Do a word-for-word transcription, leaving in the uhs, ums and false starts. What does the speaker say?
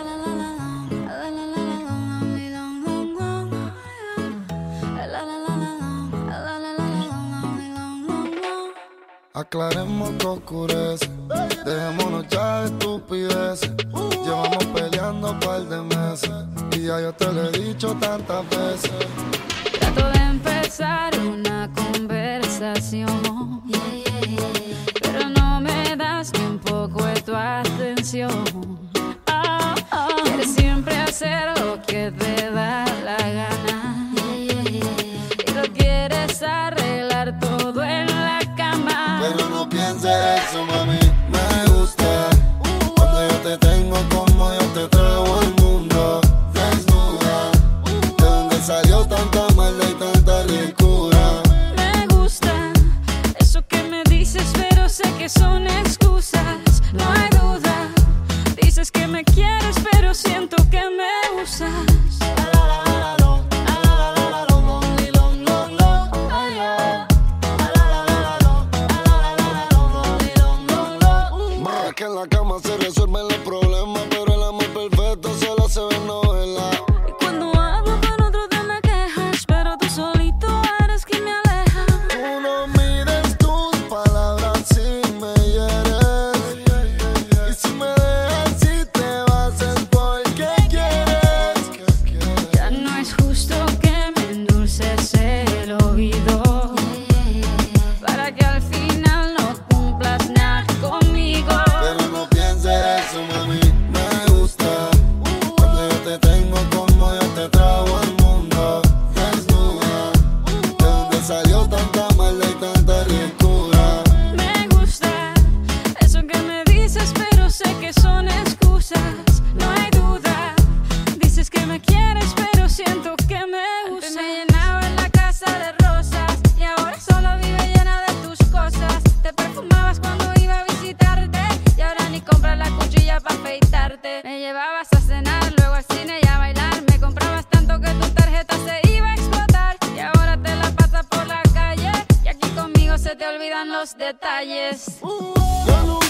Aclaremos que oscurece, dejémonos ya de estupideces. Llevamos peleando un par de meses y ya yo te lo he dicho tantas veces. Trato de empezar una conversación, pero no me das ni un poco de tu atención. Oh, oh. Quieres siempre hacer lo que te da la gana y lo quieres arreglar todo en la cama. Pero no pienses eso, mami, me gusta cuando yo te tengo como yo te traigo al mundo. Desnuda, de donde salió tanta maldad y tanta ricura. Me gusta eso que me dices, pero sé que son excusas. No hay duda, dices que me quieres, pero siento que me usas. Que en la cama se resuelven los problemas, pero el amor perfecto solo se ve en novela. Y cuando hablo con otro te me quejas, pero tú solito eres quien me aleja. Tú no mides tus palabras si me hieres, y si me dejas, si te vas es porque quieres. Ya no es justo que me endulces el oído para que al final no cumplas nada conmigo. Eso, mami, me gusta cuando yo te tengo como yo te trago al mundo. Desnuda, de donde salió tanta maldad y tanta ricura. Me gusta eso que me dices, pero sé que son excusas. No hay duda, dices que me quieres, pero siento que me usas. Antes me llenaba en la casa de rosas y ahora solo vive llena de tus cosas. Te perfumabas cuando iba a visitarte y ahora ni compras la cuchilla para afeitarte. Me llevabas a cenar, luego al cine y a bailar. Me comprabas tanto que tu tarjeta se iba a explotar y ahora te la pasas por la calle y aquí conmigo se te olvidan los detalles. Uh,